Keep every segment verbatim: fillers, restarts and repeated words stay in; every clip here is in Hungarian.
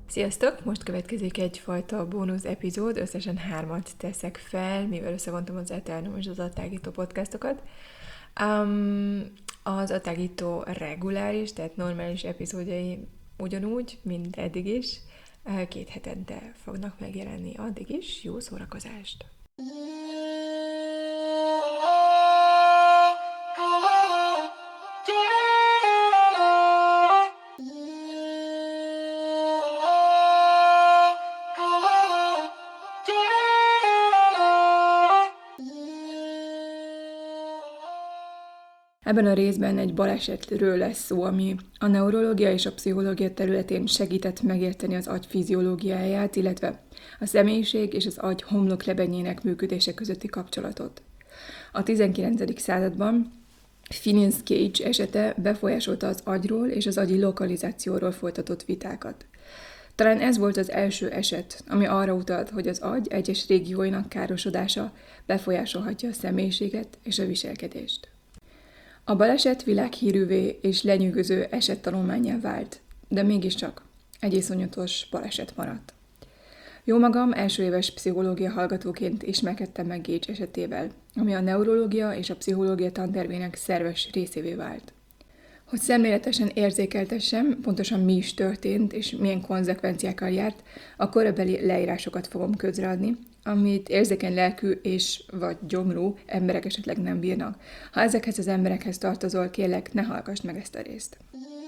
Sziasztok! Most következik egyfajta bónusz epizód, összesen hármat teszek fel, mivel összevontam az Eternum és az Atágító podcastokat. Um, az Atágító reguláris, tehát normális epizódjai ugyanúgy, mint eddig is, két hetente fognak megjelenni. Addig is jó szórakozást! Ebben a részben egy balesetről lesz szó, ami a neurológia és a pszichológia területén segített megérteni az agy fiziológiáját, illetve a személyiség és az agy homloklebenyének működése közötti kapcsolatot. A tizenkilencedik században Phineas Gage esete befolyásolta az agyról és az agyi lokalizációról folytatott vitákat. Talán ez volt az első eset, ami arra utalt, hogy az agy egyes régióinak károsodása befolyásolhatja a személyiséget és a viselkedést. A baleset világhírűvé és lenyűgöző esettanulmánnyá vált, de mégiscsak egy iszonyatos baleset maradt. Jó magam első éves pszichológia hallgatóként ismerkedtem meg Gage esetével, ami a neurológia és a pszichológia tantervének szerves részévé vált. Hogy szemléletesen érzékeltessem, pontosan mi is történt és milyen konzekvenciákkal járt, a korabeli leírásokat fogom közreadni, amit érzékeny lelkű és vagy gyomrú emberek esetleg nem bírnak. Ha ezekhez az emberekhez tartozol, kérlek, ne hallgass meg ezt a részt.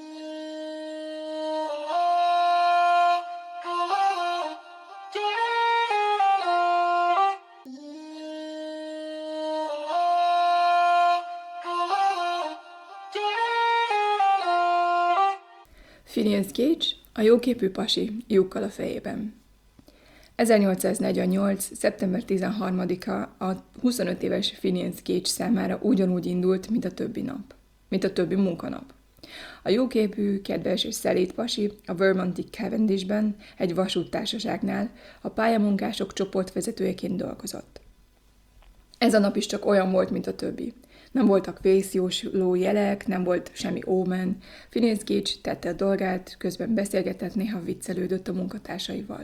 Phineas Gage, a jóképű pasi lyukkal a fejében. ezernyolcszáznegyvennyolc. szeptember tizenharmadika a huszonöt éves Phineas Gage számára ugyanúgy indult, mint a többi nap, mint a többi munkanap. A jóképű, kedves és szelíd pasi a Vermonti Cavendishben, egy vasúttársaságnál a pályamunkások csoportvezetőjeként dolgozott. Ez a nap is csak olyan volt, mint a többi. Nem voltak vészjósló jelek, nem volt semmi ómen. Phineas Gage tette a dolgát, közben beszélgetett, néha viccelődött a munkatársaival.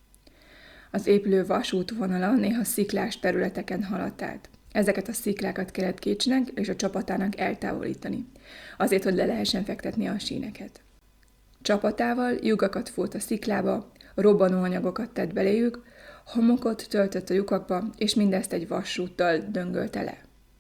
Az épülő vasútvonala néha sziklás területeken haladt át. Ezeket a sziklákat kellett Gage-nek és a csapatának eltávolítani, azért, hogy le lehessen fektetni a síneket. Csapatával lyukakat fúrt a sziklába, robbanóanyagokat tett beléjük, homokot töltött a lyukakba, és mindezt egy vasúttal döngölte le.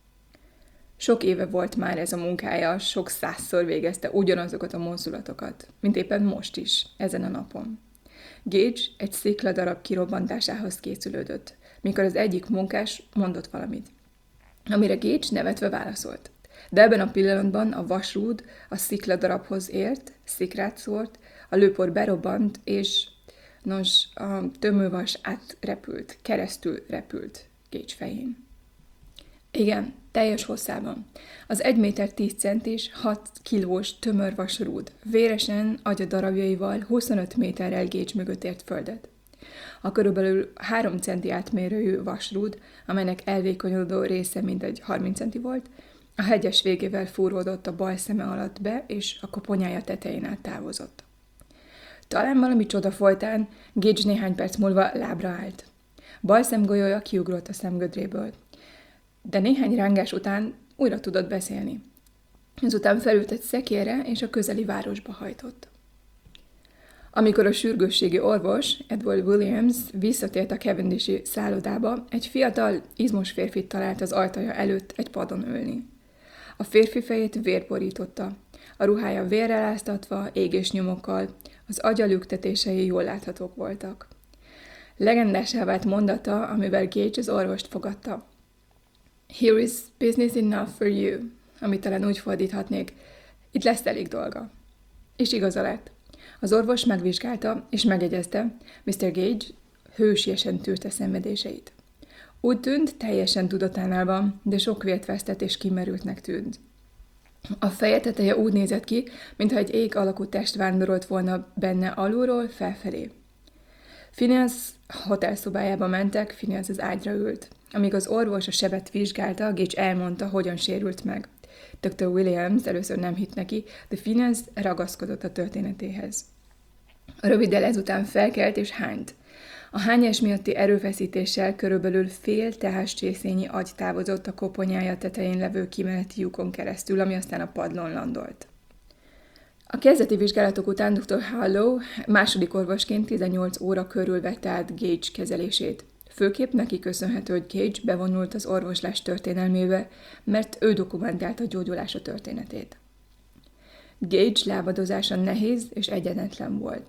Sok éve volt már ez a munkája, sok százszor végezte ugyanazokat a mozdulatokat, mint éppen most is, ezen a napon. Gage egy szikladarab kirobbantásához készülődött, mikor az egyik munkás mondott valamit, amire Gage nevetve válaszolt. De ebben a pillanatban a vasrúd a szikladarabhoz ért, szikrát szórt, a lőpor berobbant, és nos, a tömővas átrepült, keresztül repült Gage fején. Igen, teljes hosszában. Az egy méter tíz centis, hat kilós tömörvasrúd véresen agyadarabjaival huszonöt méterrel Gage mögött ért földet. A körülbelül három centi átmérőjű vasrúd, amelynek elvékonyodó része mintegy harminc centi volt, a hegyes végével fúródott a bal szeme alatt be, és a koponyája tetején át távozott. Talán valami csoda folytán Gage néhány perc múlva lábra állt. Bal szemgolyója kiugrott a szemgödréből, de néhány rángás után újra tudott beszélni. Ezután felült egy szekérre, és a közeli városba hajtott. Amikor a sürgősségi orvos, Edward Williams visszatért a Cavendishi szállodába, egy fiatal, izmos férfit talált az ajtaja előtt egy padon ülni. A férfi fejét vér borította, a ruhája vérrel áztatva, égésnyomokkal, az agyalüktetései jól láthatók voltak. Legendásá vált mondata, amivel Gage az orvost fogadta. Here is business enough for you, amit talán úgy fordíthatnék, itt lesz elég dolga. És igaza lett. Az orvos megvizsgálta és megjegyezte, miszter Gage hősiesen tűrte szenvedéseit. Úgy tűnt, teljesen tudatánál van, de sok vért vesztett és kimerültnek tűnt. A feje teteje úgy nézett ki, mintha egy ég alakú test vándorolt volna benne alulról felfelé. Phineas hotelszobájába mentek, Phineas az ágyra ült. Amíg az orvos a sebet vizsgálta, Gage elmondta, hogyan sérült meg. doktor Williams először nem hitt neki, de Phineas ragaszkodott a történetéhez. Röviddel ezután felkelt és hányt. A hányás miatti erőfeszítéssel körülbelül fél teháscsészényi agy távozott a koponyája tetején levő kimeneti lyukon keresztül, ami aztán a padlón landolt. A kezdeti vizsgálatok után doktor Harlow második orvosként tizennyolc óra körül vette át Gage kezelését. Főképp neki köszönhető, hogy Gage bevonult az orvoslás történelmébe, mert ő dokumentálta a gyógyulása történetét. Gage lábadozása nehéz és egyenetlen volt.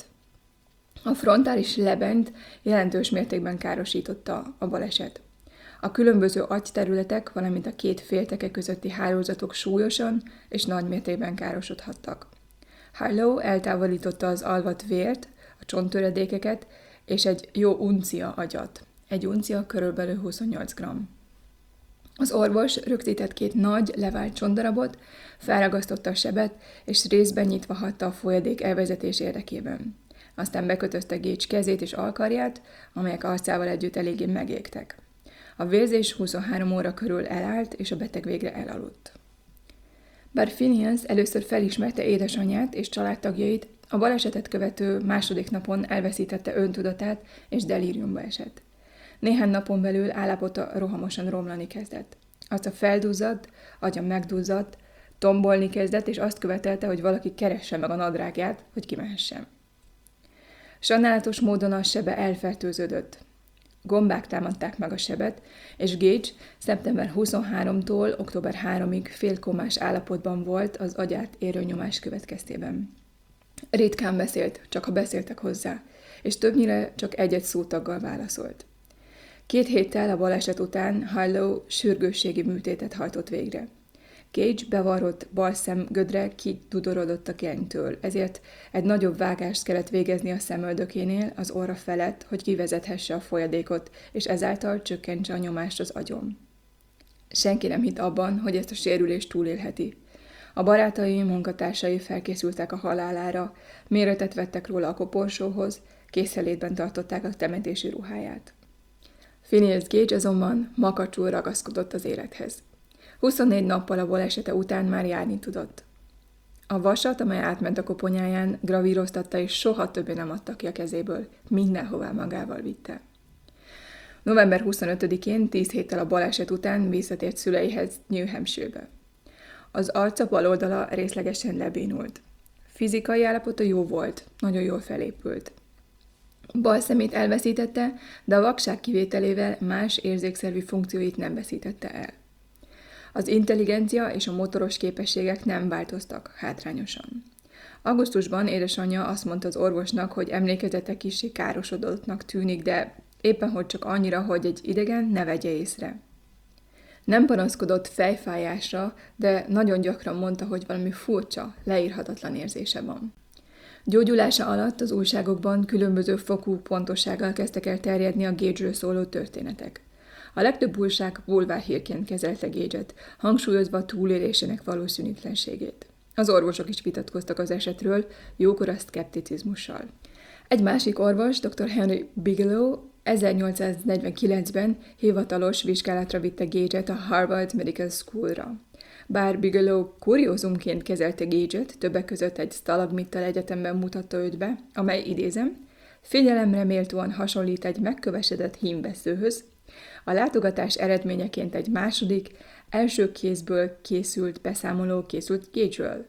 A frontális lebent jelentős mértékben károsította a baleset. A különböző agyterületek, valamint a két félteke közötti hálózatok súlyosan és nagy mértékben károsodhattak. Harlow eltávolította az alvat vért, a csonttöredékeket és egy jó uncia agyat. Egy uncia körülbelül huszonnyolc gramm. Az orvos rögzített két nagy, levált csontdarabot, felragasztotta a sebet, és részben nyitva hagyta a folyadék elvezetés érdekében. Aztán bekötözte Gage kezét és alkarját, amelyek arcával együtt eléggé megégtek. A vérzés huszonhárom óra körül elállt, és a beteg végre elaludt. Bár Phineas először felismerte édesanyját és családtagjait, a balesetet követő második napon elveszítette öntudatát és delíriumba esett. Néhány napon belül állapota rohamosan romlani kezdett. Arca felduzzadt, agya megduzzadt, tombolni kezdett, és azt követelte, hogy valaki keresse meg a nadrágját, hogy kimehessen. Sajnálatos módon a sebe elfertőződött. Gombák támadták meg a sebet, és Gage szeptember huszonharmadikájától október harmadikáig félkomás állapotban volt az agyát érő nyomás következtében. Ritkán beszélt, csak ha beszéltek hozzá, és többnyire csak egy-egy szótaggal válaszolt. Két héttel a baleset után Harlow sürgősségi műtétet hajtott végre. Gage bevarrott bal szemgödre kidudorodott a genytől, ezért egy nagyobb vágást kellett végezni a szemöldökénél az orra felett, hogy kivezethesse a folyadékot, és ezáltal csökkentse a nyomást az agyon. Senki nem hitt abban, hogy ezt a sérülést túlélheti. A barátai, munkatársai felkészültek a halálára, méretet vettek róla a koporsóhoz, készenlétben tartották a temetési ruháját. Phineas Gage azonban makacsul ragaszkodott az élethez. huszonnégy nappal a balesete után már járni tudott. A vasat, amely átment a koponyáján, gravíroztatta, és soha többé nem adta ki a kezéből, mindenhová magával vitte. november huszonötödikén, tíz héttel a baleset után visszatért szüleihez New Hampshire-be. Az arca bal oldala részlegesen lebénult. Fizikai állapota jó volt, nagyon jól felépült. Bal szemét elveszítette, de a vakság kivételével más érzékszervi funkcióit nem veszítette el. Az intelligencia és a motoros képességek nem változtak hátrányosan. Augusztusban édesanyja azt mondta az orvosnak, hogy emlékezete kissé károsodottnak tűnik, de éppen hogy csak annyira, hogy egy idegen ne vegye észre. Nem panaszkodott fejfájásra, de nagyon gyakran mondta, hogy valami furcsa, leírhatatlan érzése van. Gyógyulása alatt az újságokban különböző fokú pontossággal kezdtek el terjedni a Gage-ről szóló történetek. A legtöbb újság bulvárhírként kezelte Gage-et, hangsúlyozva túlélésének valószínűtlenségét. Az orvosok is vitatkoztak az esetről, jókora szkepticizmussal. Egy másik orvos, doktor Henry Bigelow, ezernyolcszáznegyvenkilencben hivatalos vizsgálatra vitte Gage-et a Harvard Medical School-ra. Bár Bigelow kuriózumként kezelte Gage-et, többek között egy stalagmittal egyetemben mutatta őt be, amely, idézem, figyelemre méltóan hasonlít egy megkövesedett hímveszőhöz. A látogatás eredményeként egy második, első kézből készült beszámoló készült Gage-ről.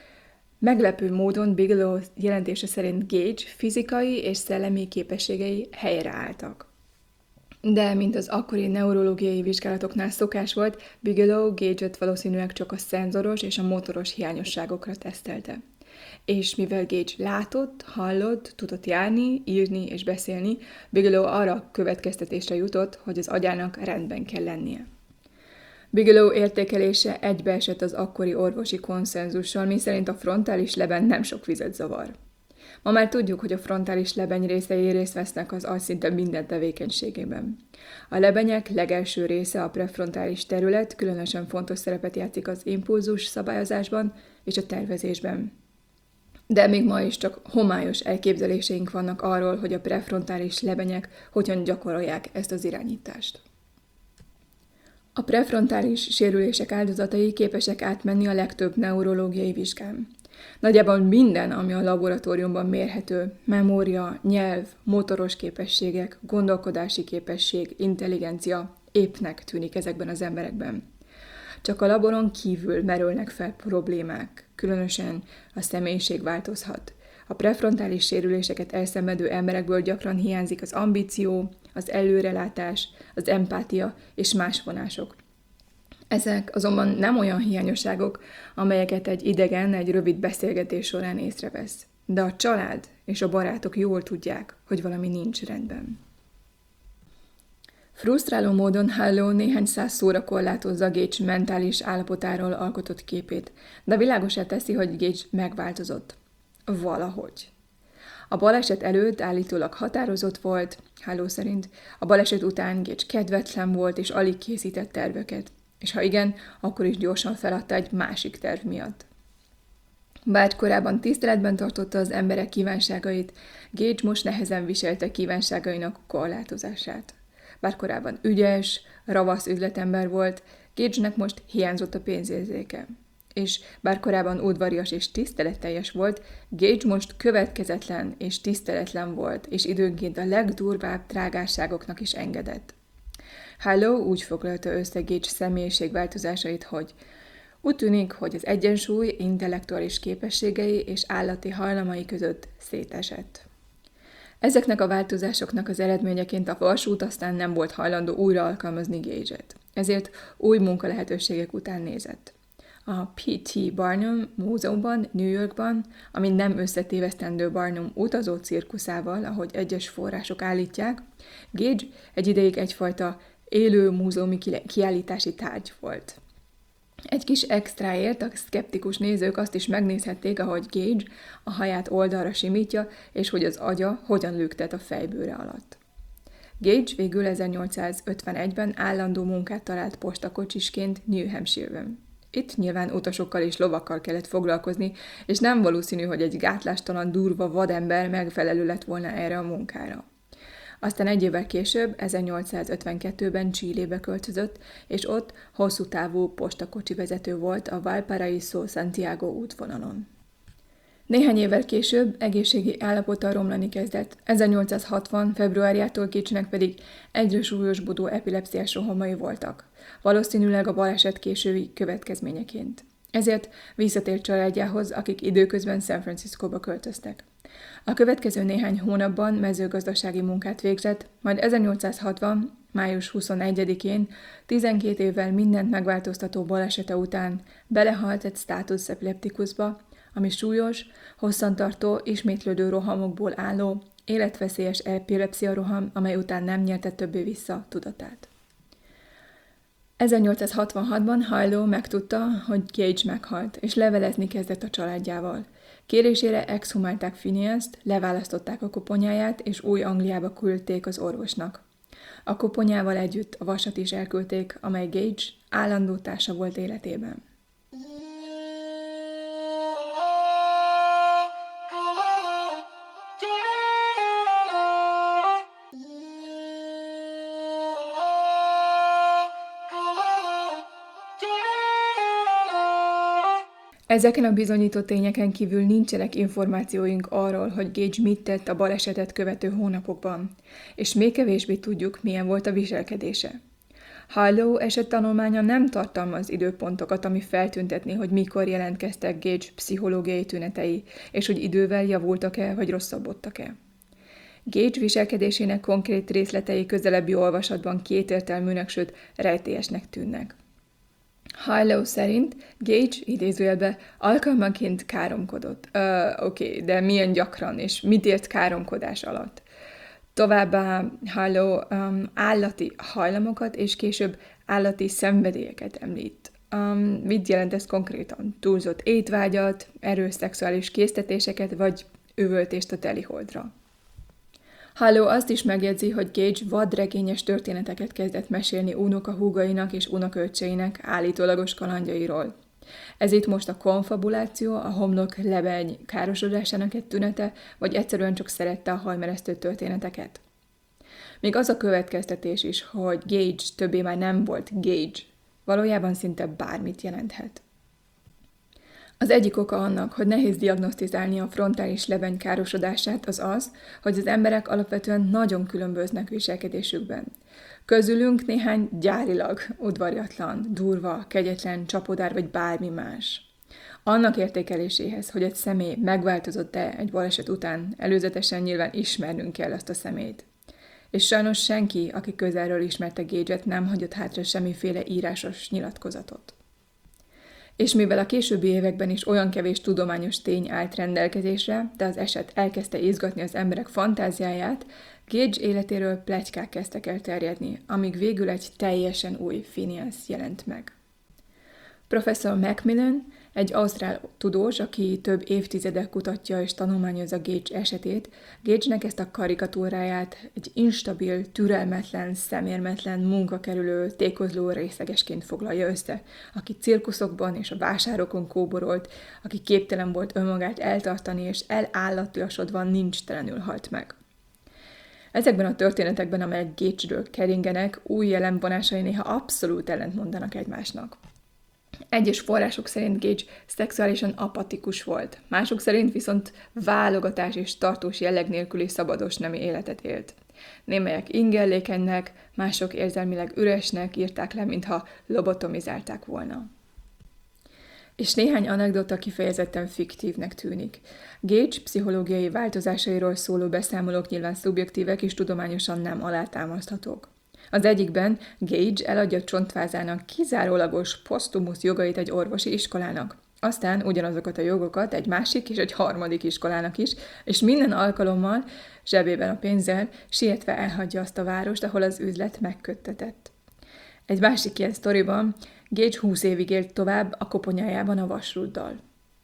Meglepő módon Bigelow jelentése szerint Gage fizikai és szellemi képességei helyreálltak. De, mint az akkori neurológiai vizsgálatoknál szokás volt, Bigelow Gage-et valószínűleg csak a szenzoros és a motoros hiányosságokra tesztelte. És mivel Gage látott, hallott, tudott járni, írni és beszélni, Bigelow arra következtetésre jutott, hogy az agyának rendben kell lennie. Bigelow értékelése egybeesett az akkori orvosi konszenzussal, miszerint a frontális leben nem sok vizet zavar. Ma már tudjuk, hogy a frontális lebeny részei részt vesznek az agy szinte minden tevékenységében. A lebenyek legelső része, a prefrontális terület különösen fontos szerepet játszik az impulzus szabályozásban és a tervezésben. De még ma is csak homályos elképzeléseink vannak arról, hogy a prefrontális lebenyek hogyan gyakorolják ezt az irányítást. A prefrontális sérülések áldozatai képesek átmenni a legtöbb neurológiai vizsgán. Nagyjából minden, ami a laboratóriumban mérhető, memória, nyelv, motoros képességek, gondolkodási képesség, intelligencia, éppnek tűnik ezekben az emberekben. Csak a laboron kívül merülnek fel problémák, különösen a személyiség változhat. A prefrontális sérüléseket elszenvedő emberekből gyakran hiányzik az ambíció, az előrelátás, az empátia és más vonások. Ezek azonban nem olyan hiányosságok, amelyeket egy idegen egy rövid beszélgetés során észrevesz. De a család és a barátok jól tudják, hogy valami nincs rendben. Frusztráló módon Harlow néhány száz szóra korlátozza Gage mentális állapotáról alkotott képét, de világosá teszi, hogy Gage megváltozott. Valahogy. A baleset előtt állítólag határozott volt, Harlow szerint, a baleset után Gage kedvetlen volt és alig készített terveket, és ha igen, akkor is gyorsan feladta egy másik terv miatt. Bár korábban tiszteletben tartotta az emberek kívánságait, Gage most nehezen viselte kívánságainak korlátozását. Bár korábban ügyes, ravasz üzletember volt, Gage-nek most hiányzott a pénzérzéke. És bár korábban udvarias és tiszteletteljes volt, Gage most következetlen és tiszteletlen volt, és időnként a legdurvább trágárságoknak is engedett. Harlow úgy foglalta össze Gage személyiségváltozásait, hogy úgy tűnik, hogy az egyensúly intellektuális képességei és állati hajlamai között szétesett. Ezeknek a változásoknak az eredményeként a vasút aztán nem volt hajlandó újra alkalmazni Gage-et, ezért új munkalehetőségek után nézett. A P T Barnum múzeumban, New Yorkban, ami nem összetévesztendő Barnum utazó cirkuszával, ahogy egyes források állítják, Gage egy ideig egyfajta élő múzeumi kiállítási tárgy volt. Egy kis extráért a szkeptikus nézők azt is megnézhették, ahogy Gage a haját oldalra simítja, és hogy az agya hogyan lüktet a fejbőre alatt. Gage végül ezernyolcszázötvenegyben állandó munkát talált postakocsisként New Hampshire-ben. Itt nyilván utasokkal és lovakkal kellett foglalkozni, és nem valószínű, hogy egy gátlástalan, durva vadember megfelelő lett volna erre a munkára. Aztán egy évvel később, ezernyolcszázötvenkettőben Chilébe költözött, és ott hosszú távú postakocsi vezető volt a Valparaiso-Santiago útvonalon. Néhány évvel később egészségi állapota romlani kezdett, ezernyolcszázhatvan. februárjától Gage-nek pedig egyre súlyosbodó epilepsziás rohamai voltak, valószínűleg a baleset késői következményeként. Ezért visszatért családjához, akik időközben San Franciscóba költöztek. A következő néhány hónapban mezőgazdasági munkát végzett, majd ezernyolcszázhatvan. május huszonegyedikén, tizenkét évvel mindent megváltoztató balesete után belehalt egy status epileptikusba, ami súlyos, hosszantartó, ismétlődő rohamokból álló, életveszélyes epilepszia roham, amely után nem nyerte többé vissza tudatát. ezernyolcszázhatvanhatban Harlow megtudta, hogy Gage meghalt, és levelezni kezdett a családjával. Kérésére exhumálták Phineast, leválasztották a koponyáját, és Új-Angliába küldték az orvosnak. A koponyával együtt a vasat is elküldték, amely Gage állandó társa volt életében. Ezeken a bizonyított tényeken kívül nincsenek információink arról, hogy Gage mit tett a balesetet követő hónapokban, és még kevésbé tudjuk, milyen volt a viselkedése. Harlow esettanulmánya nem tartalmaz időpontokat, ami feltüntetné, hogy mikor jelentkeztek Gage pszichológiai tünetei, és hogy idővel javultak-e vagy rosszabbodtak-e. Gage viselkedésének konkrét részletei közelebbi olvasatban kétértelműnek, sőt rejtélyesnek tűnnek. Harlow szerint Gage idézőjelbe alkalmanként káromkodott. Uh, Oké, okay, de milyen gyakran, és mit ért káromkodás alatt? Továbbá Harlow um, állati hajlamokat és később állati szenvedélyeket említ. Um, mit jelent ez konkrétan? Túlzott étvágyat, erős szexuális késztetéseket, vagy üvöltést a teliholdra? Harlow azt is megjegyzi, hogy Gage vadregényes történeteket kezdett mesélni unokahúgainak és unokaöccseinek állítólagos kalandjairól. Ez itt most a konfabuláció, a homlok lebeny károsodásának egy tünete, vagy egyszerűen csak szerette a hajmeresztő történeteket. Még az a következtetés is, hogy Gage többé már nem volt Gage, valójában szinte bármit jelenthet. Az egyik oka annak, hogy nehéz diagnosztizálni a frontális lebeny károsodását, az az, hogy az emberek alapvetően nagyon különböznek viselkedésükben. Közülünk néhány gyárilag udvariatlan, durva, kegyetlen, csapodár vagy bármi más. Annak értékeléséhez, hogy egy személy megváltozott-e egy baleset után, előzetesen nyilván ismernünk kell azt a személyt. És sajnos senki, aki közelről ismerte Gage-et, nem hagyott hátra semmiféle írásos nyilatkozatot. És mivel a későbbi években is olyan kevés tudományos tény állt rendelkezésre, de az eset elkezdte izgatni az emberek fantáziáját, Gage életéről pletykák kezdtek el terjedni, amíg végül egy teljesen új Phineas jelent meg. Professzor Macmillan, egy ausztrál tudós, aki több évtizedek kutatja és tanulmányozza Gage esetét, Gage-nek ezt a karikatúráját egy instabil, türelmetlen, szemérmetlen, munkakerülő, tékozló részegesként foglalja össze, aki cirkuszokban és a vásárokon kóborolt, aki képtelen volt önmagát eltartani és elállatosodva nincs telenül halt meg. Ezekben a történetekben, amelyek Gage-ről keringenek, új jelenvonásai néha abszolút ellentmondanak egymásnak. Egyes források szerint Gage szexuálisan apatikus volt, mások szerint viszont válogatás és tartós jelleg nélküli szabados nemi életet élt. Némelyek ingerlékenynek, mások érzelmileg üresnek írták le, mintha lobotomizálták volna. És néhány anekdota kifejezetten fiktívnek tűnik. Gage pszichológiai változásairól szóló beszámolók nyilván szubjektívek és tudományosan nem alátámaszthatók. Az egyikben Gage eladja csontvázának kizárólagos posztumusz jogait egy orvosi iskolának. Aztán ugyanazokat a jogokat egy másik és egy harmadik iskolának is, és minden alkalommal, zsebében a pénzzel, sietve elhagyja azt a várost, ahol az üzlet megköttetett. Egy másik ilyen sztoriban Gage húsz évig élt tovább a koponyájában a vasrúddal.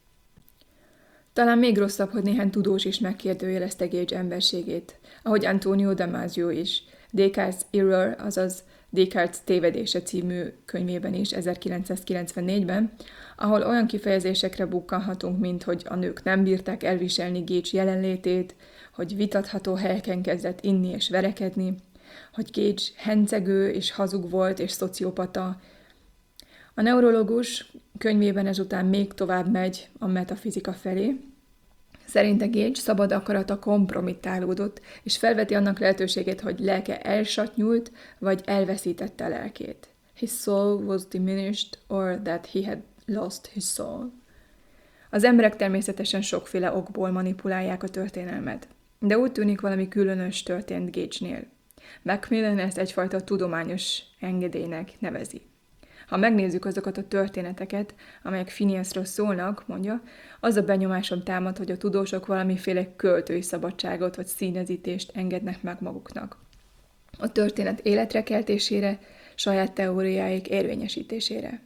Talán még rosszabb, hogy néhány tudós is megkérdőjelezte Gage emberségét, ahogy Antonio Damasio is. Descartes' Error, azaz Descartes tévedése című könyvében is ezerkilencszázkilencvennégyben, ahol olyan kifejezésekre bukkanhatunk, mint hogy a nők nem bírták elviselni Gage jelenlétét, hogy vitatható helyeken kezdett inni és verekedni, hogy Gage hencegő és hazug volt és szociopata. A neurológus könyvében ezután még tovább megy a metafizika felé. Szerinte Gage szabad akarata kompromittálódott, és felveti annak lehetőségét, hogy lelke elsatnyult, vagy elveszítette a lelkét. His soul was diminished, or that he had lost his soul. Az emberek természetesen sokféle okból manipulálják a történelmet, de úgy tűnik valami különös történt Gage-nél. Macmillan ezt egyfajta tudományos engedélynek nevezi. Ha megnézzük azokat a történeteket, amelyek Phineasról szólnak, mondja, az a benyomásom támad, hogy a tudósok valamiféle költői szabadságot vagy színezítést engednek meg maguknak. A történet életre keltésére, saját teóriáik érvényesítésére.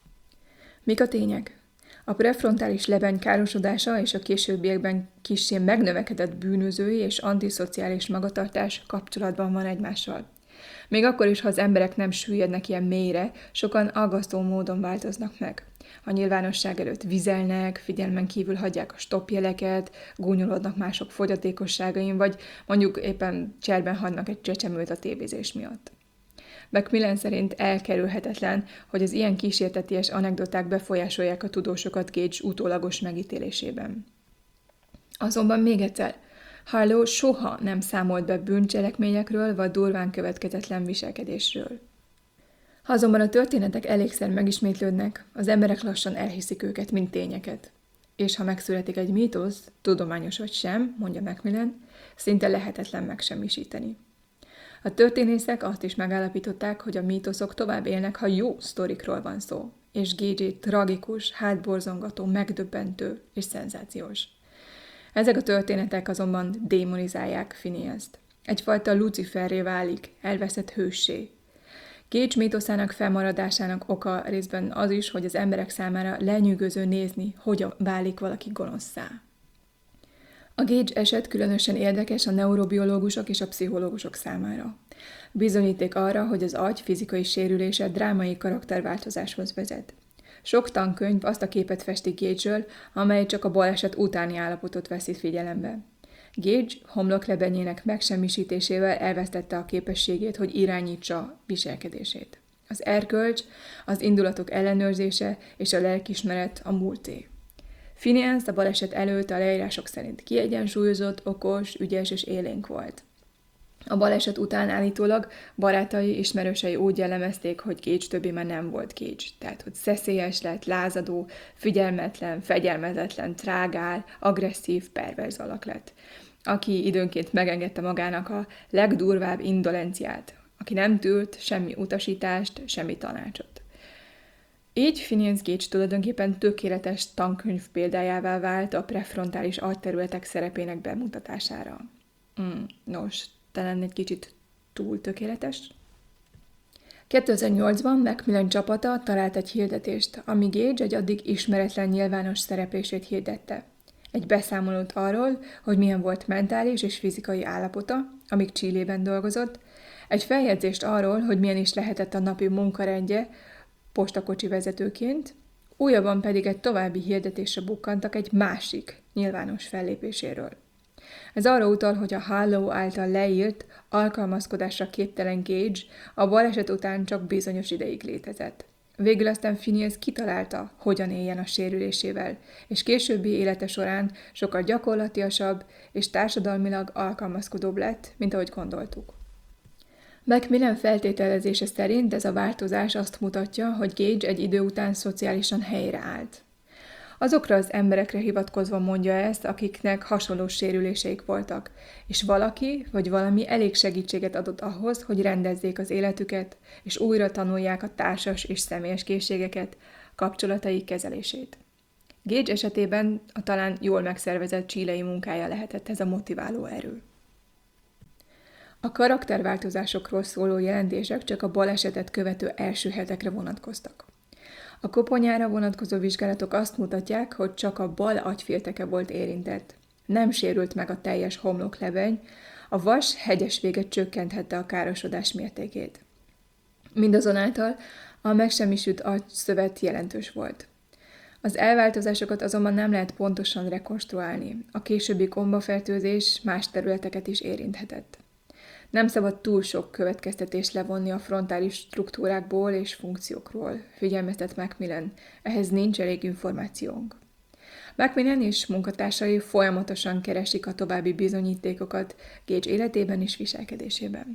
Mik a tények? A prefrontális lebeny károsodása és a későbbiekben kissé megnövekedett bűnözői és antiszociális magatartás kapcsolatban van egymással. Még akkor is, ha az emberek nem süllyednek ilyen mélyre, sokan aggasztó módon változnak meg. A nyilvánosság előtt vizelnek, figyelmen kívül hagyják a stoppjeleket, gúnyolódnak mások fogyatékosságain, vagy mondjuk éppen cserben hagynak egy csecsemőt a tévézés miatt. Macmillan szerint elkerülhetetlen, hogy az ilyen kísérteties anekdoták befolyásolják a tudósokat Gage utólagos megítélésében. Azonban még egyszer, Harlow soha nem számolt be bűncselekményekről vagy durván következetlen viselkedésről. Ha azonban a történetek elégszer megismétlődnek, az emberek lassan elhiszik őket, mint tényeket. És ha megszületik egy mítosz, tudományos vagy sem, mondja Macmillan, szinte lehetetlen megsemmisíteni. A történészek azt is megállapították, hogy a mítoszok tovább élnek, ha jó sztorikról van szó, és Gage tragikus, hátborzongató, megdöbbentő és szenzációs. Ezek a történetek azonban démonizálják Phineast. Egyfajta Luciferré válik, elveszett hőssé. Gage mítoszának felmaradásának oka részben az is, hogy az emberek számára lenyűgöző nézni, hogyan válik valaki gonoszszá. A Gage eset különösen érdekes a neurobiológusok és a pszichológusok számára. Bizonyíték arra, hogy az agy fizikai sérülése drámai karakterváltozáshoz vezet. Sok tankönyv azt a képet festi Gage-ről, amely csak a baleset utáni állapotot veszi figyelembe. Gage homloklebenyének megsemmisítésével elvesztette a képességét, hogy irányítsa viselkedését. Az erkölcs, az indulatok ellenőrzése és a lelkiismeret a múlté. Phineas a baleset előtt a leírások szerint kiegyensúlyozott, okos, ügyes és élénk volt. A baleset után állítólag barátai, ismerősei úgy jellemezték, hogy Gage többé már nem volt Gage. Tehát, hogy szeszélyes lett, lázadó, figyelmetlen, fegyelmezetlen, trágár, agresszív, perverz alak lett, aki időnként megengedte magának a legdurvább indolenciát, aki nem tűrt semmi utasítást, semmi tanácsot. Így Phineas Gage tulajdonképpen tökéletes tankönyv példájává vált a prefrontális agyterületek szerepének bemutatására. Hmm, nos, talán egy kicsit túl tökéletes. kétezer-nyolcban Macmillan csapata talált egy hirdetést, ami Gage egy addig ismeretlen nyilvános szereplését hirdette. Egy beszámolót arról, hogy milyen volt mentális és fizikai állapota, amíg Chilében dolgozott, egy feljegyzést arról, hogy milyen is lehetett a napi munkarendje postakocsi vezetőként, újabban pedig egy további hirdetésre bukkantak egy másik nyilvános fellépéséről. Ez arra utal, hogy a Harlow által leírt, alkalmazkodásra képtelen Gage a baleset után csak bizonyos ideig létezett. Végül aztán Phineas kitalálta, hogyan éljen a sérülésével, és későbbi élete során sokkal gyakorlatiasabb és társadalmilag alkalmazkodóbb lett, mint ahogy gondoltuk. Macmillan feltételezése szerint ez a változás azt mutatja, hogy Gage egy idő után szociálisan helyreállt. Azokra az emberekre hivatkozva mondja ezt, akiknek hasonló sérüléseik voltak, és valaki vagy valami elég segítséget adott ahhoz, hogy rendezzék az életüket, és újra tanulják a társas és személyes készségeket, kapcsolataik kezelését. Gage esetében a talán jól megszervezett chilei munkája lehetett ez a motiváló erő. A karakterváltozásokról szóló jelentések csak a balesetet követő első hetekre vonatkoztak. A koponyára vonatkozó vizsgálatok azt mutatják, hogy csak a bal agyfélteke volt érintett. Nem sérült meg a teljes homloklebeny, a vas hegyes vége csökkenthette a károsodás mértékét. Mindazonáltal a megsemmisült agyszövet jelentős volt. Az elváltozásokat azonban nem lehet pontosan rekonstruálni, a későbbi gombafertőzés más területeket is érinthetett. Nem szabad túl sok következtetést levonni a frontális struktúrákból és funkciókról, figyelmeztet Macmillan, ehhez nincs elég információnk. Macmillan és munkatársai folyamatosan keresik a további bizonyítékokat Gage életében és viselkedésében.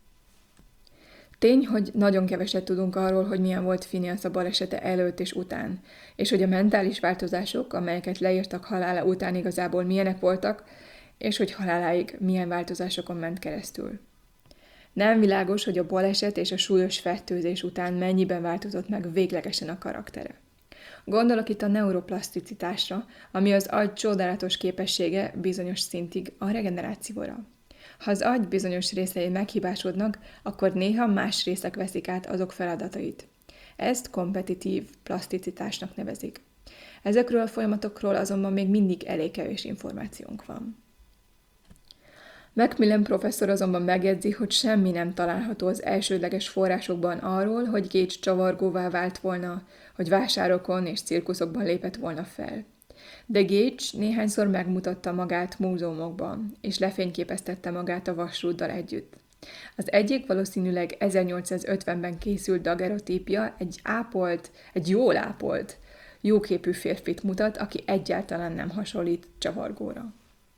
Tény, hogy nagyon keveset tudunk arról, hogy milyen volt Phineas a balesete előtt és után, és hogy a mentális változások, amelyeket leírtak halála után igazából milyenek voltak, és hogy haláláig milyen változásokon ment keresztül. Nem világos, hogy a baleset és a súlyos fertőzés után mennyiben változott meg véglegesen a karaktere. Gondolok itt a neuroplaszticitásra, ami az agy csodálatos képessége bizonyos szintig a regenerációra. Ha az agy bizonyos részei meghibásodnak, akkor néha más részek veszik át azok feladatait. Ezt kompetitív plaszticitásnak nevezik. Ezekről a folyamatokról azonban még mindig elég kevés információnk van. Macmillan professzor azonban megjegyzi, hogy semmi nem található az elsődleges forrásokban arról, hogy Gage csavargóvá vált volna, hogy vásárokon és cirkuszokban lépett volna fel. De Gage néhányszor megmutatta magát múzeumokban, és lefényképeztette magát a vasrúddal együtt. Az egyik valószínűleg ezernyolcszázötvenben készült dagerotípia egy ápolt, egy jól ápolt, jóképű férfit mutat, aki egyáltalán nem hasonlít csavargóra.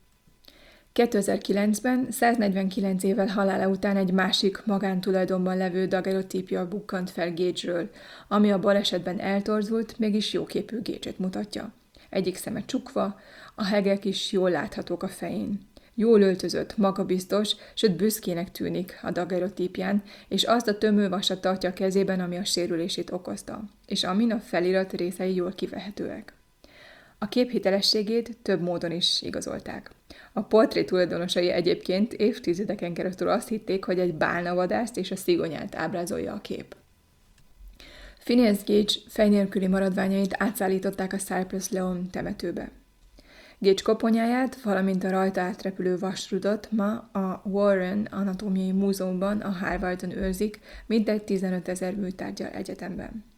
kétezer-kilencben, száznegyvenkilenc évvel halála után egy másik magántulajdonban levő dagerotípia bukkant fel Gage-ről, ami a balesetben eltorzult, mégis jóképű Gage-et mutatja. Egyik szeme csukva, a hegek is jól láthatók a fején. Jól öltözött, magabiztos, sőt büszkének tűnik a dagerotípján, és azt a tömővasat tartja a kezében, ami a sérülését okozta, és amin a felirat részei jól kivehetőek. A kép hitelességét több módon is igazolták. A portré tulajdonosai egyébként évtizedeken keresztül azt hitték, hogy egy bálnavadászt és a szigonyát ábrázolja a kép. Phineas Gage fej nélküli maradványait átszállították a Cypress Lawn temetőbe. Gage koponyáját, valamint a rajta átrepülő vasrudat ma a Warren Anatómiai Múzeumban a Harvardon őrzik, mintegy tizenötezer műtárggyal egyetemben.